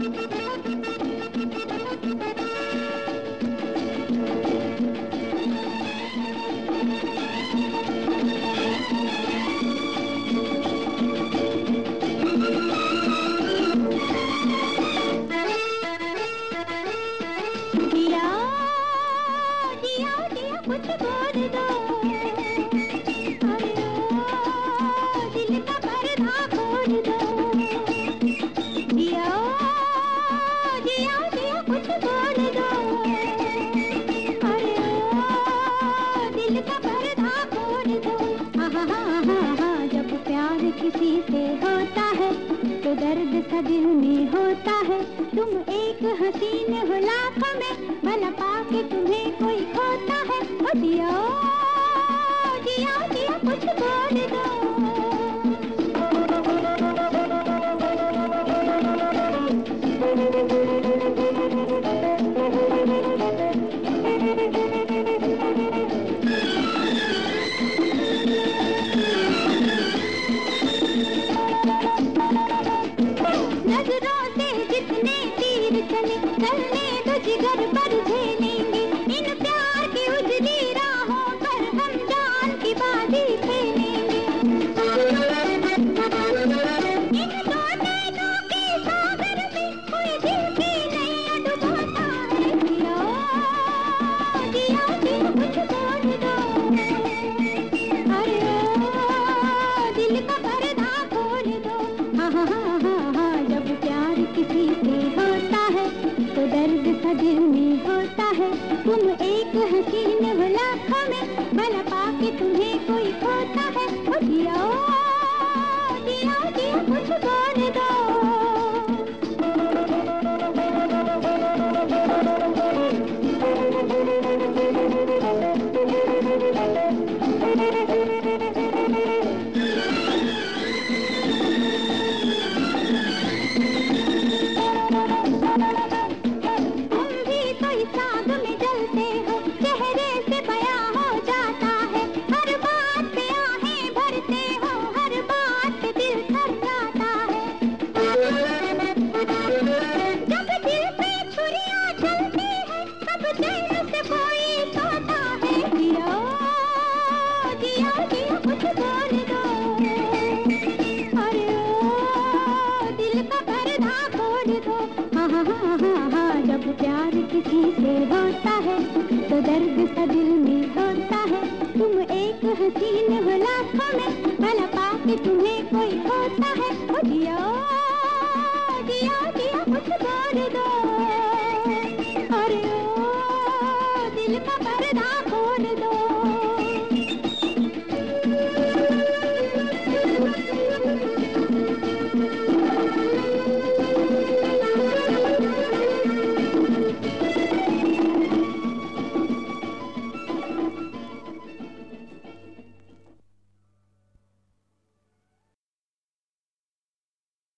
कुछ बोल दो, अरे ओ दिल का पर्दा खोल दो। जिया जिया जिया कुछ बोल दो, अरे ओ दिल का पर्दा खोल दो। हा हा हा हा, जब प्यार किसी से होता है तो दर्द सा दिल में होता है। तुम एक हसीन हो लाखों में, भला पाके तुम्हें कोई खोता है। ओ जिया जिया जिया कुछ बोल दो। नजरों से जितने तीर चले चलने दो, जिगर पर झेलेंगे। इन प्यार की उजली राहों पर हम जान की बाजी खेलेंगे। इन दो नैनों के सागर में कोई दिल की नैया डुबोता है। जिया जिया जिया कुछ बोल दो, अरे ओ दिल का पर्दा खोल दो। हा हा हा हा, जब प्यार किसी से होता है तो दर्द सा दिल में होता है। तुम एक हसीन हो लाखों में, भला पाके तुम्हें कोई खोता है। ओ जिया जिया जिया कुछ बोल दो। जब प्यार किसी से होता है तो दर्द सा दिल में होता है। तुम एक हसीन हो लाखों में, भला पाके तुम्हें कोई खोता है। ओ जिया जिया जिया कुछ बोल दो, अरे ओ दिल का पर्दा खोल दो।